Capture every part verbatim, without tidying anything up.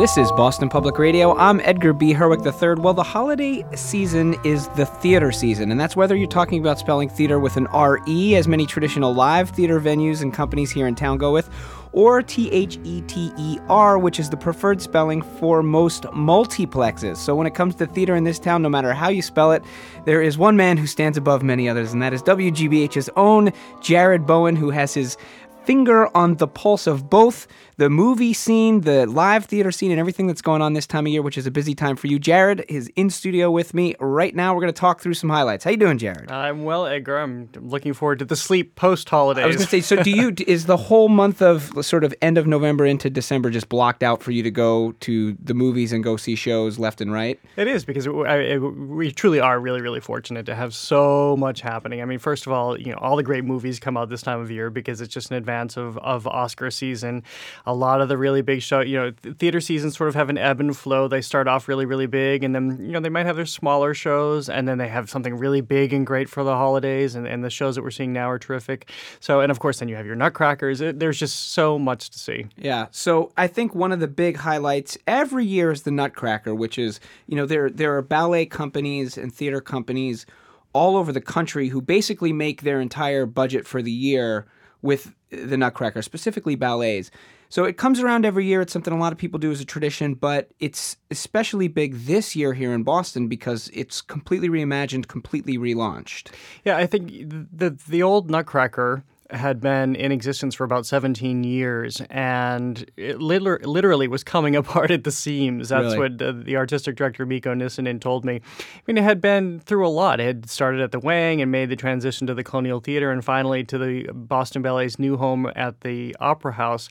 This is Boston Public Radio. I'm Edgar B. Herwick the third. Well, the holiday season is the theater season, and that's whether you're talking about spelling theater with an R E, as many traditional live theater venues and companies here in town go with, or T H E T E R, which is the preferred spelling for most multiplexes. So when it comes to theater in this town, no matter how you spell it, there is one man who stands above many others, and that is W G B H's own Jared Bowen, who has his finger on the pulse of both the movie scene, the live theater scene, and everything that's going on this time of year, which is a busy time for you. Jared is in studio with me right now. We're going to talk through some highlights. How you doing, Jared? I'm well, Edgar. I'm looking forward to the sleep post-holidays. I was going to say, so do you, is the whole month of sort of end of November into December just blocked out for you to go to the movies and go see shows left and right? It is, because it, it, we truly are really, really fortunate to have so much happening. I mean, first of all, you know, all the great movies come out this time of year because it's just an advance of, of Oscar season. A lot of the really big show, you know, theater seasons sort of have an ebb and flow. They start off really, really big, and then, you know, they might have their smaller shows, and then they have something really big and great for the holidays, and, and the shows that we're seeing now are terrific. So, and of course, then you have your Nutcrackers. It, there's just so much to see. Yeah. So I think one of the big highlights every year is the Nutcracker, which is, you know, there there are ballet companies and theater companies all over the country who basically make their entire budget for the year with the Nutcracker, specifically ballets. So it comes around every year. It's something a lot of people do as a tradition, but it's especially big this year here in Boston because it's completely reimagined, completely relaunched. Yeah, I think the the old Nutcracker had been in existence for about seventeen years, and it liter- literally was coming apart at the seams. That's Really? what uh, the artistic director, Mikko Nissinen, told me. I mean, it had been through a lot. It had started at the Wang and made the transition to the Colonial Theater and finally to the Boston Ballet's new home at the Opera House.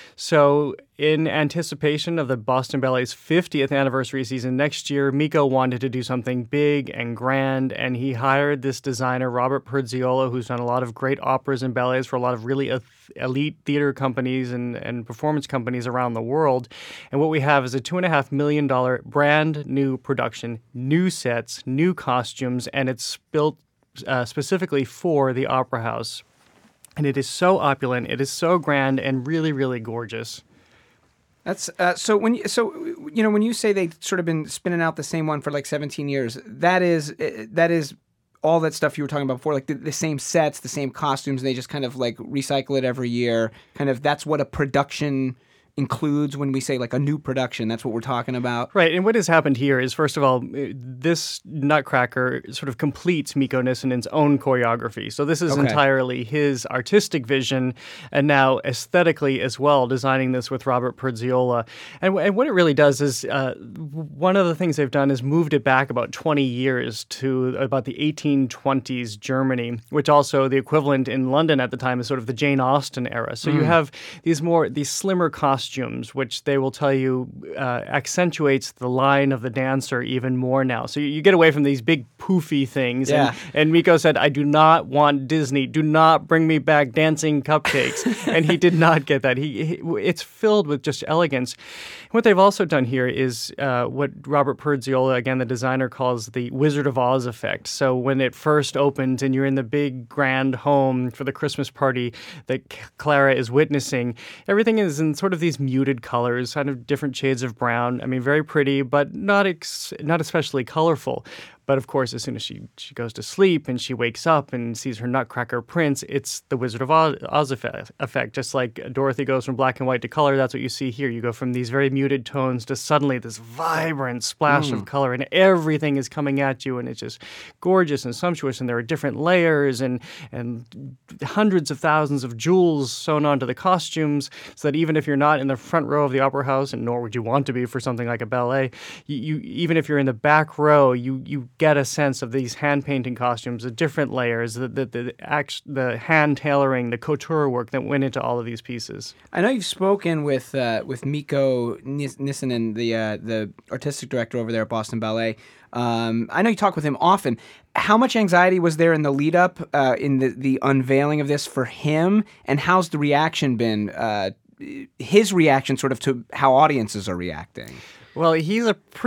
So in anticipation of the Boston Ballet's fiftieth anniversary season next year, Mikko wanted to do something big and grand, and he hired this designer, Robert Perziola, who's done a lot of great operas and ballets for a lot of really elite theater companies and, and performance companies around the world. And what we have is a two point five million dollars brand new production, new sets, new costumes, and it's built uh, specifically for the Opera House. And it is so opulent, it is so grand, and really, really gorgeous. That's uh, so when you, so you know when you say they've sort of been spinning out the same one for like seventeen years, that is that is all that stuff you were talking about before, like the, the same sets, the same costumes, and they just kind of like recycle it every year. Kind of that's what a production includes when we say like a new production. That's what we're talking about. Right. And what has happened here is, first of all, this Nutcracker sort of completes Mikko Nissinen's own choreography. So this is Okay. entirely his artistic vision, and now aesthetically as well, designing this with Robert Perziola. And, and what it really does is, uh, one of the things they've done is moved it back about twenty years to about the eighteen twenties Germany, which also the equivalent in London at the time is sort of the Jane Austen era. So mm. you have these more, these slimmer costumes, which they will tell you uh, accentuates the line of the dancer even more now. So you, you get away from these big poofy things. Yeah. And, and Mikko said, I do not want Disney. Do not bring me back dancing cupcakes. And he did not get that. He, he It's filled with just elegance. What they've also done here is uh, what Robert Perziola, again, the designer, calls the Wizard of Oz effect. So when it first opens and you're in the big grand home for the Christmas party that Clara is witnessing, everything is in sort of these muted colors, kind of different shades of brown. I mean, very pretty, but not ex- not especially colorful. But of course, as soon as she, she goes to sleep and she wakes up and sees her Nutcracker prince, it's the Wizard of Oz, Oz effect. Just like Dorothy goes from black and white to color, that's what you see here. You go from these very muted tones to suddenly this vibrant splash mm. of color, and everything is coming at you, and it's just gorgeous and sumptuous, and there are different layers and, and hundreds of thousands of jewels sewn onto the costumes, so that even if you're not in the front row of the Opera House, and nor would you want to be for something like a ballet, you, you even if you're in the back row, you you get a sense of these hand-painting costumes, the different layers, the the the, act, the hand-tailoring, the couture work that went into all of these pieces. I know you've spoken with uh, with Mikko Nissinen, the uh, the artistic director over there at Boston Ballet. Um, I know you talk with him often. How much anxiety was there in the lead-up, uh, in the, the unveiling of this for him, and how's the reaction been, uh, his reaction sort of to how audiences are reacting? Well, he's a pretty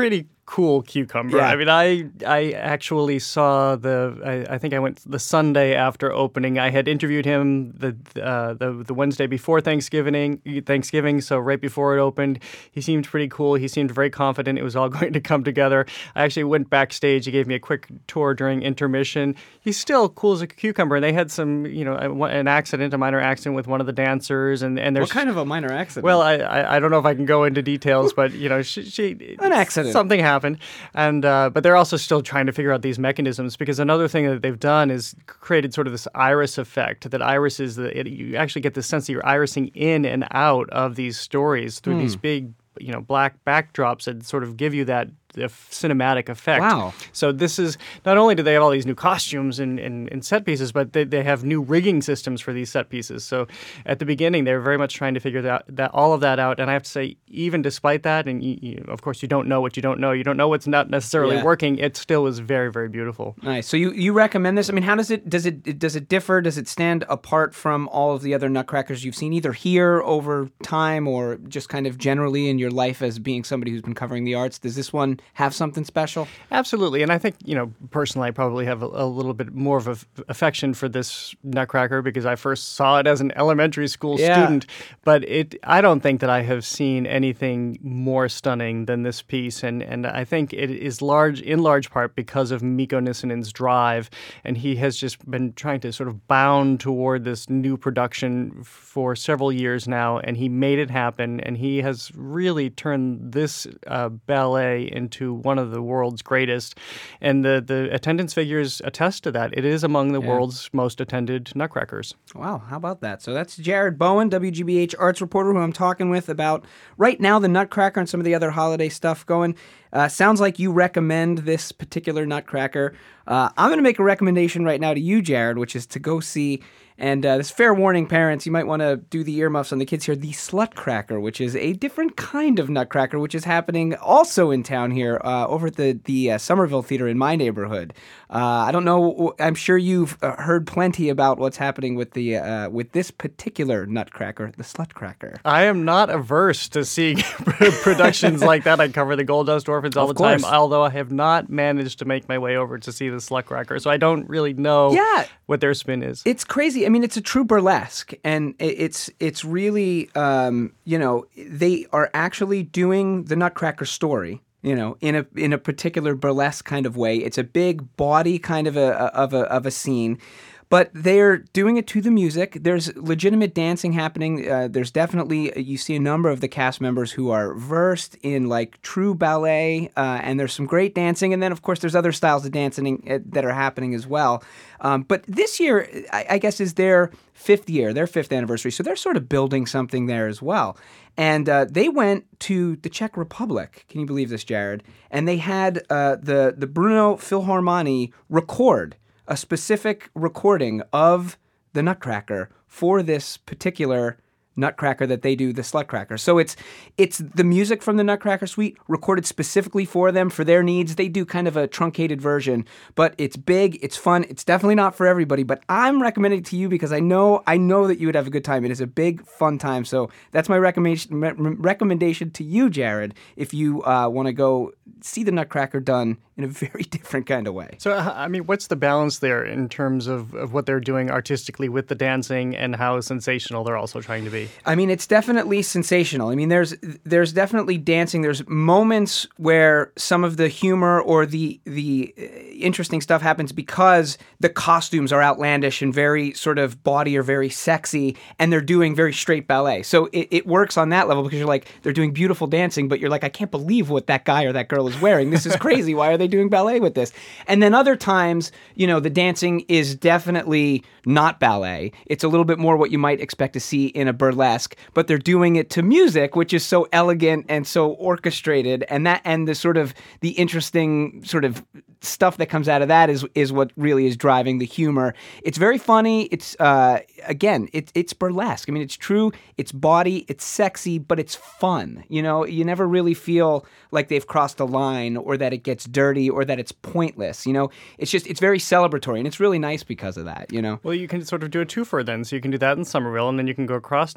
cool cucumber. Yeah. I mean, I I actually saw the. I, I think I went the Sunday after opening. I had interviewed him the uh, the the Wednesday before Thanksgiving. Thanksgiving, so right before it opened, he seemed pretty cool. He seemed very confident it was all going to come together. I actually went backstage. He gave me a quick tour during intermission. He's still cool as a cucumber. And they had some, you know, an accident, a minor accident with one of the dancers, and and there's What kind of a minor accident? Well, I, I I don't know if I can go into details, but you know, she, she An accident. something happened, and uh, but they're also still trying to figure out these mechanisms, because another thing that they've done is created sort of this iris effect. That iris is the it, you actually get the sense that you're irising in and out of these stories through Hmm. these big, you know, black backdrops that sort of give you that the cinematic effect. Wow. So this is, not only do they have all these new costumes and, and, and set pieces, but they, they have new rigging systems for these set pieces. So at the beginning, they were very much trying to figure that, that all of that out. And I have to say, even despite that, and you, you, of course you don't know what you don't know, you don't know what's not necessarily Yeah. working, it still is very, very beautiful. Nice. So you, you recommend this? I mean, how does it does it does it differ? Does it stand apart from all of the other Nutcrackers you've seen, either here over time or just kind of generally in your life as being somebody who's been covering the arts? Does this one have something special? Absolutely. And I think, you know, personally, I probably have a, a little bit more of a f- affection for this Nutcracker because I first saw it as an elementary school Yeah. student. But it, I don't think that I have seen anything more stunning than this piece. And, and I think it is large, in large part because of Mikko Nissinen's drive. And he has just been trying to sort of bound toward this new production for several years now. And he made it happen. And he has really turned this uh, ballet into one of the world's greatest. And the, the attendance figures attest to that. It is among the Yeah. world's most attended Nutcrackers. Wow, how about that? So that's Jared Bowen, W G B H arts reporter, who I'm talking with about right now the Nutcracker and some of the other holiday stuff going. Uh, sounds like you recommend this particular Nutcracker. Uh, I'm going to make a recommendation right now to you, Jared, which is to go see, and uh, this fair warning, parents, you might want to do the earmuffs on the kids here, the Slutcracker, which is a different kind of Nutcracker, which is happening also in town here uh, over at the, the uh, Somerville Theater in my neighborhood. Uh, I don't know, I'm sure you've uh, heard plenty about what's happening with the uh, with this particular Nutcracker, the Slutcracker. I am not averse to seeing productions like that. I cover the Gold Dust Orphans all Of the time, course. although I have not managed to make my way over to see the Slutcracker, so I don't really know Yeah. what their spin is. It's crazy. I mean, it's a true burlesque, and i- it's it's really, um, you know, they are actually doing the Nutcracker story, you know, in a in a particular burlesque kind of way. It's a big body kind of a of a of a scene. But they're doing it to the music. There's legitimate dancing happening. Uh, there's definitely, you see a number of the cast members who are versed in like true ballet, uh, and there's some great dancing. And then, of course, there's other styles of dancing uh, that are happening as well. Um, but this year, I, I guess, is their fifth year, their fifth anniversary. So they're sort of building something there as well. And uh, they went to the Czech Republic. Can you believe this, Jared? And they had uh, the, the Brno Philharmonie record a specific recording of the Nutcracker for this particular Nutcracker that they do, the Slutcracker. So it's it's the music from the Nutcracker Suite recorded specifically for them, for their needs. They do kind of a truncated version, but it's big, it's fun. It's definitely not for everybody, but I'm recommending it to you because I know I know that you would have a good time. It is a big, fun time. So that's my recommendation re- recommendation to you, Jared, if you uh, want to go see the Nutcracker done in a very different kind of way. So, uh, I mean, what's the balance there in terms of, of what they're doing artistically with the dancing and how sensational they're also trying to be? I mean, it's definitely sensational. I mean, there's there's definitely dancing. There's moments where some of the humor or the the uh, interesting stuff happens because the costumes are outlandish and very sort of body or very sexy, and they're doing very straight ballet. So it, it works on that level because you're like, they're doing beautiful dancing, but you're like, I can't believe what that guy or that girl is wearing. This is crazy. Why are they doing ballet with this? And then other times, you know, the dancing is definitely not ballet. It's a little bit more what you might expect to see in a burlesque, but they're doing it to music, which is so elegant and so orchestrated, and that and the sort of the interesting sort of stuff that comes out of that is is what really is driving the humor. It's very funny. It's uh, again, it's it's burlesque. I mean, it's true. It's body. It's sexy, but it's fun. You know, you never really feel like they've crossed a line or that it gets dirty or that it's pointless. You know, it's just it's very celebratory, and it's really nice because of that. You know. Well, you can sort of do a twofer then. So you can do that in Somerville, and then you can go across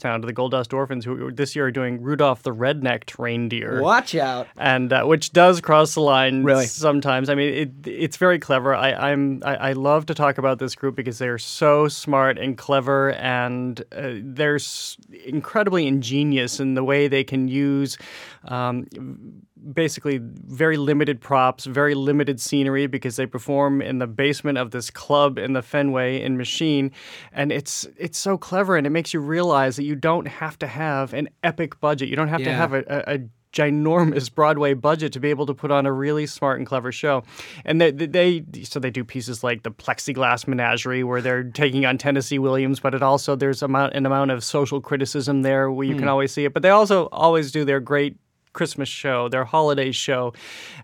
Town to the Gold Dust Orphans, who this year are doing Rudolph the Red-Necked Reindeer. Watch out. And uh, which does cross the line Really? sometimes. I mean, it, it's very clever. I, I'm I, I love to talk about this group because they're so smart and clever, and uh, they're s- incredibly ingenious in the way they can use um, basically very limited props, very limited scenery, because they perform in the basement of this club in the Fenway in Machine, and it's it's so clever, and it makes you realize that you don't have to have an epic budget. You don't have to Yeah. have a, a, a ginormous Broadway budget to be able to put on a really smart and clever show. And they, they so they do pieces like the Plexiglass Menagerie, where they're taking on Tennessee Williams, but it also there's amount, an amount of social criticism there where you Hmm. can always see it. But they also always do their great Christmas show, their holiday show,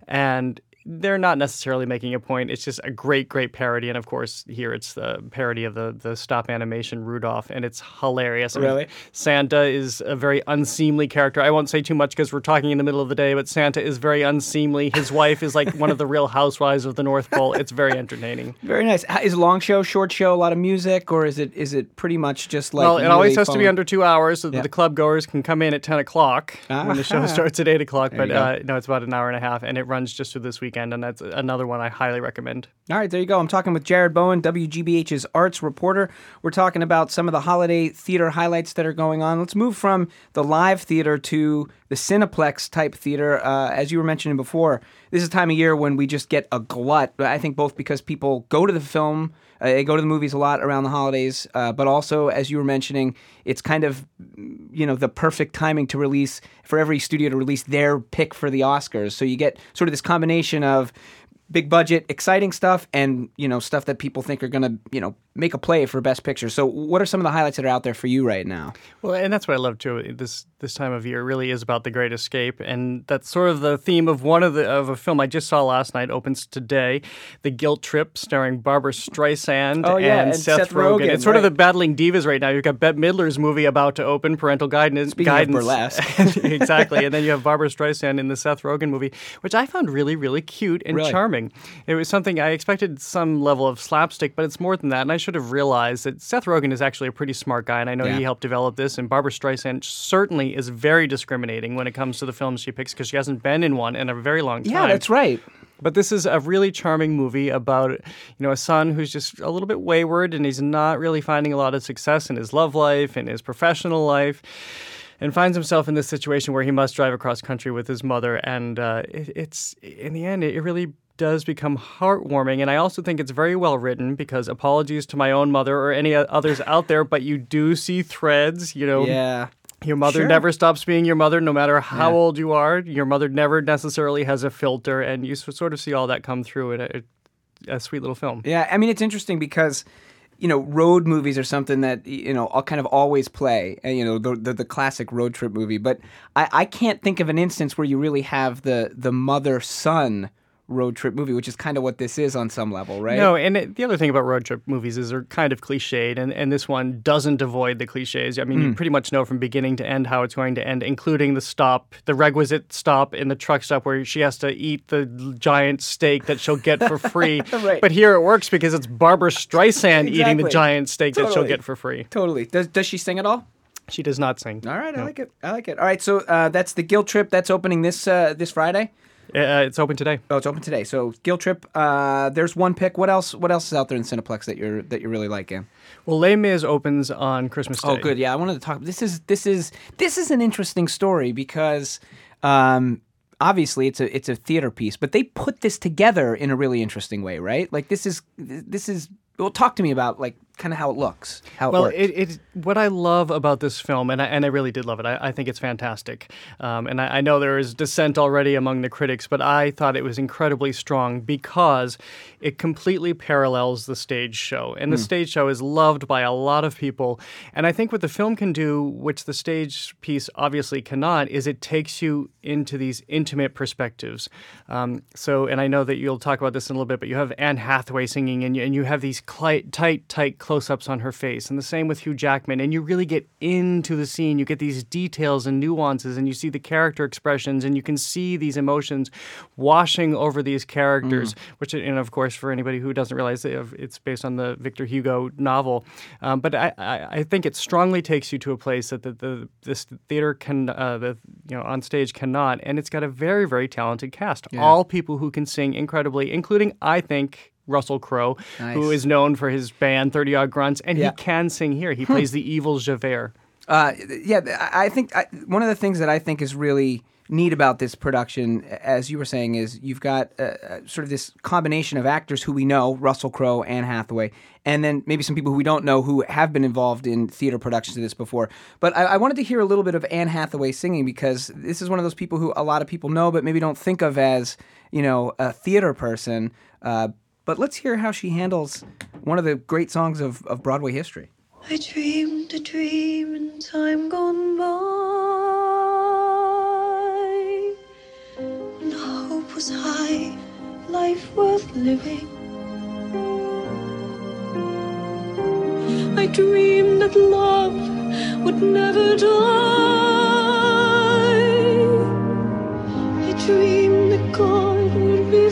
and they're not necessarily making a point. It's just a great, great parody. And of course, here it's the parody of the, the stop animation Rudolph, and it's hilarious. I mean, Really? Santa is a very unseemly character. I won't say too much because we're talking in the middle of the day, but Santa is very unseemly. His wife is like one of the real housewives of the North Pole. It's very entertaining. Very nice. How- Is long show, short show, a lot of music, or is it is it pretty much just like? Well, it always really has to be following- under two hours so that Yeah. the club goers can come in at ten o'clock when the show Aha. starts at eight o'clock. There But you go. uh, no, it's about an hour and a half, and it runs just through this weekend, and that's another one I highly recommend. All right, there you go. I'm talking with Jared Bowen, W G B H's arts reporter. We're talking about some of the holiday theater highlights that are going on. Let's move from the live theater to the Cineplex type theater. Uh, as you were mentioning before, this is a time of year when we just get a glut. I think both because people go to the film, uh, they go to the movies a lot around the holidays, uh, but also, as you were mentioning, it's kind of, you know, the perfect timing to release, for every studio to release their pick for the Oscars. So you get sort of this combination of big budget, exciting stuff, and, you know, stuff that people think are going to, you know, make a play for Best Picture. So what are some of the highlights that are out there for you right now? Well, and that's what I love too. This this time of year really is about the Great Escape, and that's sort of the theme of one of the of a film I just saw last night. Opens today, The Guilt Trip, starring Barbara Streisand Oh, yeah, and, and Seth, Seth Rogen. Rogen, It's sort of right. the battling divas right now. You've got Bette Midler's movie about to open, Parental Guidance. Speaking of guidance. burlesque. Exactly, and then you have Barbara Streisand in the Seth Rogen movie, which I found really, really cute and Really? charming. It was something I expected some level of slapstick, but it's more than that. And I should have realized that Seth Rogen is actually a pretty smart guy, and I know Yeah. he helped develop this. And Barbara Streisand certainly is very discriminating when it comes to the films she picks because she hasn't been in one in a very long time. Yeah, that's right. But this is a really charming movie about, you know, a son who's just a little bit wayward, and he's not really finding a lot of success in his love life and his professional life, and finds himself in this situation where he must drive across country with his mother. And uh, it, it's in the end, it really does become heartwarming. And I also think it's very well written because, apologies to my own mother or any others out there, but you do see threads, you know. Yeah. Your mother Sure. never stops being your mother, no matter how Yeah. old you are. Your mother never necessarily has a filter, and you s- sort of see all that come through in a, a sweet little film. Yeah, I mean, it's interesting because, you know, road movies are something that, you know, I'll kind of always play, and, you know, the, the the classic road trip movie. But I, I can't think of an instance where you really have the the mother-son road trip movie, which is kind of what this is on some level, right? No, and it, the other thing about road trip movies is they're kind of cliched, and, and this one doesn't avoid the cliches. I mean, Hmm. you pretty much know from beginning to end how it's going to end, including the stop, the requisite stop in the truck stop where she has to eat the giant steak that she'll get for free. Right. But here it works because it's Barbara Streisand eating the Exactly. giant steak that she'll Totally. get for free. Totally. Does does she sing at all? She does not sing. All right, I No. like it. I like it. All right, so uh, that's the Guilt Trip. That's opening this uh, this Friday. Uh, it's open today. Oh, it's open today. So Guilt Trip. Uh, there's one pick. What else? What else is out there in Cineplex that you're that you really like, Ian? Well, Les Mis opens on Christmas Day. Oh, good. Yeah, I wanted to talk. This is this is this is an interesting story because um, obviously it's a it's a theater piece, but they put this together in a really interesting way, right? Like this is this is. Well, talk to me about like kind of how it looks, how Well, it works. it, it what I love about this film, and I, and I really did love it. I, I think it's fantastic, um, and I, I know there is dissent already among the critics, but I thought it was incredibly strong because it completely parallels the stage show, and the stage show is loved by a lot of people. And I think what the film can do, which the stage piece obviously cannot, is it takes you into these intimate perspectives. Um, so, and I know that you'll talk about this in a little bit, but you have Anne Hathaway singing, and you, and you have these cli- tight, tight close-ups on her face, and the same with Hugh Jackman. And you really get into the scene. You get these details and nuances, and you see the character expressions, and you can see these emotions washing over these characters, mm. which, and of course, for anybody who doesn't realize it, it's based on the Victor Hugo novel. Um, but I, I, I think it strongly takes you to a place that the, the this theater can, uh, the you know, on stage cannot, and it's got a very, very talented cast. Yeah. All people who can sing incredibly, including, I think, Russell Crowe, nice. who is known for his band thirty Odd Grunts, and yeah. he can sing here. He plays the evil Javert. Uh, yeah, I think I, one of the things that I think is really neat about this production, as you were saying, is you've got uh, sort of this combination of actors who we know, Russell Crowe, Anne Hathaway, and then maybe some people who we don't know who have been involved in theater productions of this before. But I, I wanted to hear a little bit of Anne Hathaway singing, because this is one of those people who a lot of people know but maybe don't think of as, you know, a theater person. Uh, but let's hear how she handles one of the great songs of, of Broadway history. I dreamed a dream in time gone by, when hope was high, life worth living. I dreamed that love would never die. I dreamed that God would be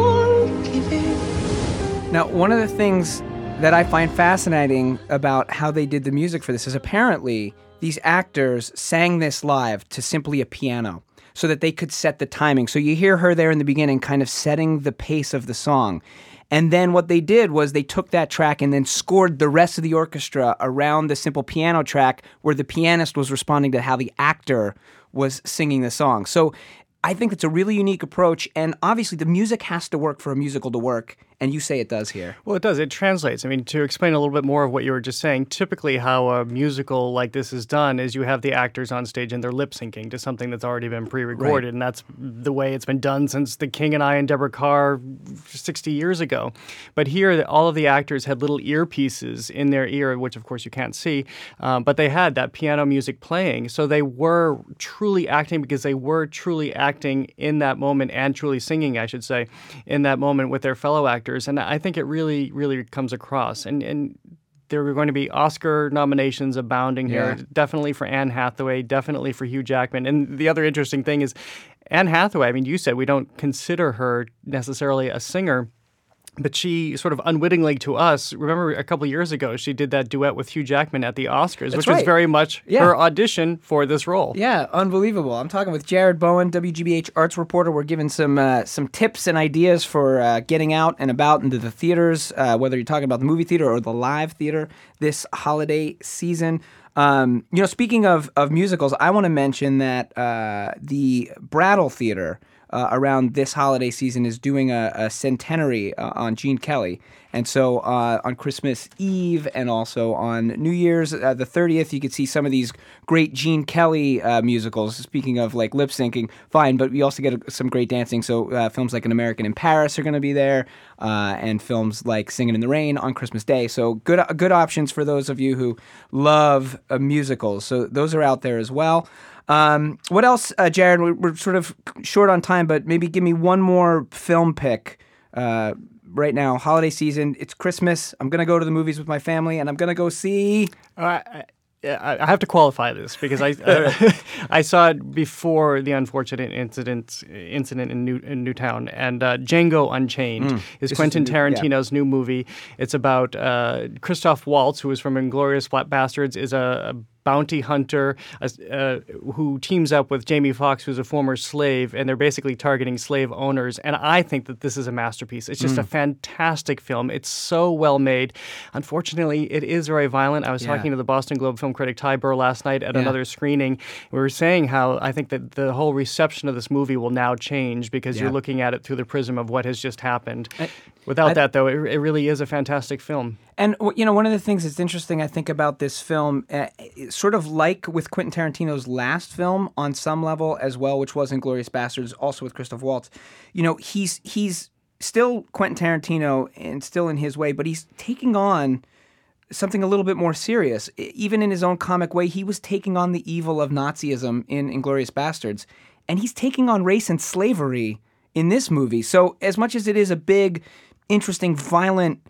forgiving. Now, one of the things that I find fascinating about how they did the music for this is apparently these actors sang this live to simply a piano so that they could set the timing. So you hear her there in the beginning kind of setting the pace of the song. And then what they did was they took that track and then scored the rest of the orchestra around the simple piano track where the pianist was responding to how the actor was singing the song. So I think it's a really unique approach, and obviously the music has to work for a musical to work, and you say it does here. Well, it does. It translates. I mean, to explain a little bit more of what you were just saying, typically how a musical like this is done is you have the actors on stage and they're lip-syncing to something that's already been pre-recorded, right. And that's the way it's been done since The King and I and Deborah Carr sixty years ago. But here, all of the actors had little earpieces in their ear, which of course you can't see, um, but they had that piano music playing, so they were truly acting because they were truly acting in that moment and truly singing, I should say, in that moment with their fellow actors. And I think it really, really comes across. And and there were going to be Oscar nominations abounding here, yeah. Definitely for Anne Hathaway, definitely for Hugh Jackman. And the other interesting thing is Anne Hathaway, I mean, you said we don't consider her necessarily a singer, but she sort of unwittingly to us, remember a couple of years ago, she did that duet with Hugh Jackman at the Oscars, That's which right. was very much yeah. her audition for this role. Yeah, unbelievable. I'm talking with Jared Bowen, W G B H arts reporter. We're giving some uh, some tips and ideas for uh, getting out and about into the theaters, uh, whether you're talking about the movie theater or the live theater this holiday season. Um, you know, speaking of, of musicals, I want to mention that uh, the Brattle Theater Uh, around this holiday season is doing a, a centenary uh, on Gene Kelly. And so uh, on Christmas Eve and also on New Year's, uh, the thirtieth, you could see some of these great Gene Kelly uh, musicals. Speaking of like lip syncing, fine, but we also get some great dancing. So uh, films like An American in Paris are going to be there, uh, and films like Singin' in the Rain on Christmas Day. So good, uh, good options for those of you who love uh, musicals. So those are out there as well. Um, what else, uh, Jared? We're, we're sort of short on time, but maybe give me one more film pick uh, right now. Holiday season, it's Christmas. I'm going to go to the movies with my family, and I'm going to go see... Uh, I, I have to qualify this because I uh, I saw it before the unfortunate incident incident in, New, in Newtown, and uh, Django Unchained mm, is Quentin is new, Tarantino's yeah. new movie. It's about uh, Christoph Waltz, who is from Inglourious Bastards, is a, a bounty hunter uh, who teams up with Jamie Foxx, who's a former slave, and they're basically targeting slave owners. And I think that this is a masterpiece. It's just mm. a fantastic film. It's so well made. Unfortunately, it is very violent. I was yeah. talking to the Boston Globe film critic Ty Burr last night at yeah. another screening. We were saying how I think that the whole reception of this movie will now change because yeah. you're looking at it through the prism of what has just happened. I, Without I, that, though, it, it really is a fantastic film. And, you know, one of the things that's interesting, I think, about this film, uh, sort of like with Quentin Tarantino's last film on some level as well, which was Inglourious Bastards, also with Christoph Waltz, you know, he's he's still Quentin Tarantino and still in his way, but he's taking on something a little bit more serious. Even in his own comic way, he was taking on the evil of Nazism in Inglourious Bastards, and he's taking on race and slavery in this movie. So as much as it is a big, interesting, violent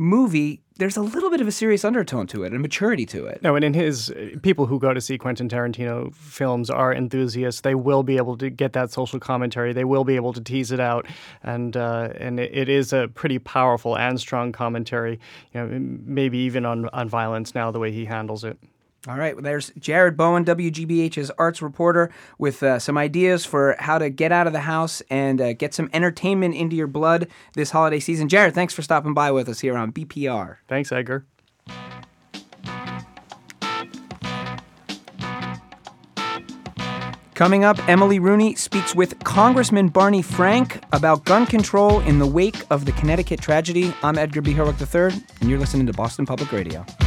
movie, there's a little bit of a serious undertone to it, a maturity to it. No, and in his, people who go to see Quentin Tarantino films are enthusiasts. They will be able to get that social commentary. They will be able to tease it out, and uh, and it, it is a pretty powerful and strong commentary. You know, maybe even on on violence now, the way he handles it. All right, well, there's Jared Bowen, W G B H's arts reporter, with uh, some ideas for how to get out of the house and uh, get some entertainment into your blood this holiday season. Jared, thanks for stopping by with us here on B P R. Thanks, Edgar. Coming up, Emily Rooney speaks with Congressman Barney Frank about gun control in the wake of the Connecticut tragedy. I'm Edgar B. Herwick the third, and you're listening to Boston Public Radio.